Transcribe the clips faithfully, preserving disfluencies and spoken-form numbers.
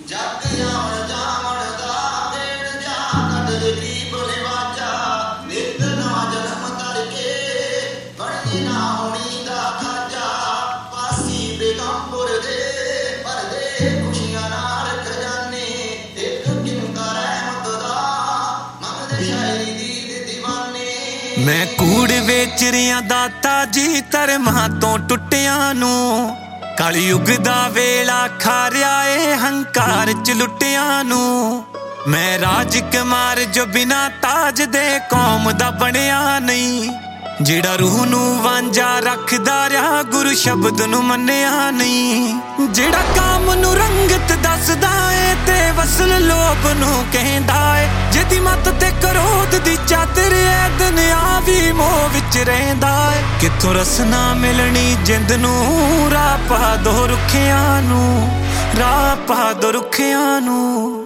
मैं कूड़ वेच रिया दाता जी धर्मां तो टुटियां नू कलयुग दा वेला खा रहा है हंकार च लुटियां नू मैं राजकुमार जो बिना ताज दे कौम दा बनिया नहीं जिहड़ा रूह नू वांझा रखदा रहा गुरु शब्द नू मन्निया नहीं जिहड़ा काम नू रंगत दसदा है ते वसल लोभ नू कहंदा है जिहदी मत ते क्रोध दी चादर है दुनिया भी मोह विच रहिंदा है किथों रसना मिलनी जिंद नू राह पा दो रुखियां नू राह पा दो रुखियां नू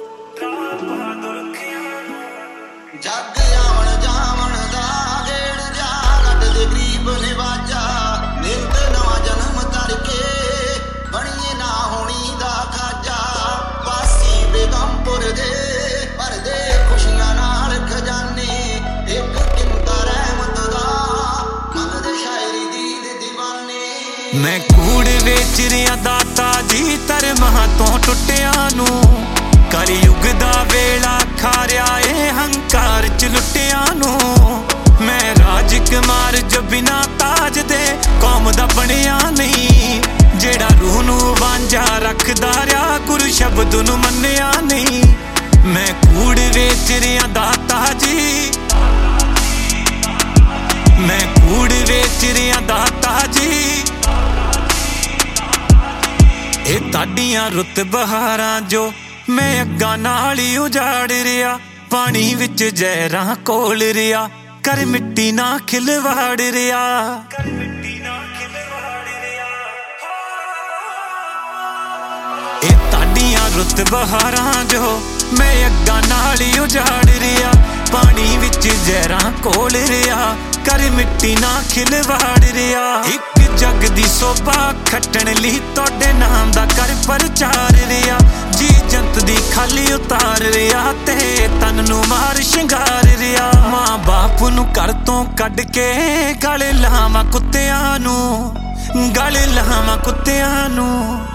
जग आवन जावन दा गेड़ जा लट दे गरीब निवाजा नित नवा जन्म करके बणीए ना होनी दा खाजा वासी बेगमपुर दे भर दे खुशियां नाल खजाने एक किंता रहमत दा मन दे शायरी दी दे दीवाने मैं कूड़ वेच रिया दाता जी धर्मां तो टुटियां नू कलयुग दा वेला खा रहा है हंकार च लुटियां नू मैं राजकुमार जो बिना ताज दे कौम दा बनिया नहीं जेड़ा रूह नू वांझा रखदा रहा गुरु शब्द नू मन्निया नहीं मैं कूड़ वेच रिया दाता जी मैं कूड़ वेच रिया दाता जी ए ताडियां रुत बहारां जो मैं अग्गा नाल ही उजाड़ रिया पानी विच जहरां कोल रिया कर मिट्टी ना खिलवाड़ रिया ए ताडियां रुत बहारां जो मैं अग्गा नाल ही उजाड़ रिया पानी विच जहरां कोल रिया कर मिट्टी ना खिलवाड़ रिया एक जग दी सोभा खट्टण लई तोड़े नाम दा कर प्रचार रिया जी जंत दी खाली उतार रिया ते तन नू मार शिंगार रिया मां बाप नू घर तो कढ के गल लावां कुत्तियां नू गल लावां कुत्तियां नू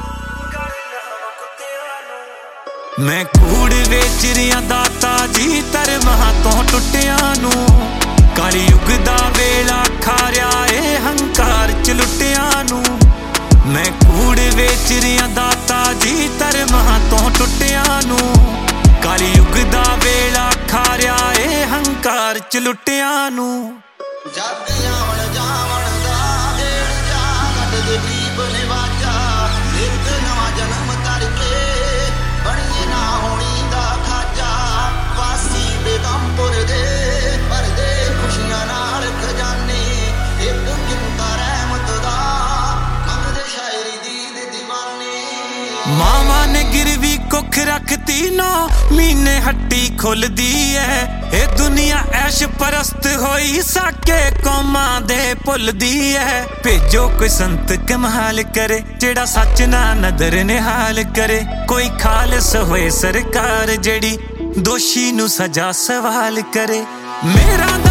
मैं कूड़ वेच रिया दाता जी धर्मां तो टुटियां नू कलयुग दा वेला खा रहा है हंकार च लुटियां नू मैं कूड़ वेच रिया दाता जी धर्मां तो टुटियां नू कलयुग दा वेला खा रहा है हंकार च लुटियां नू जग आवन जावन दा गेड़ जा लट दे गरीब निवाजा नित नवा जन्म करके बणीए ना होनी दा खाजा वासी बेगमपुर दे भर दे खुशियां नाल खजाने एक किंता रहमत दा मन दे शायरी दी दे दीवाने मामा ने गिरवी कुख रखती नौ महीने हट्टी खुलदी है ए दुनिया ऐश परस्त होई साके कौमां दे भुलदी है भेजो कोई संत कमाल करे जेड़ा सच ना नदर निहाल करे कोई खालस होए सरकार जेड़ी दोषी नू सजा सवाल करे मेरा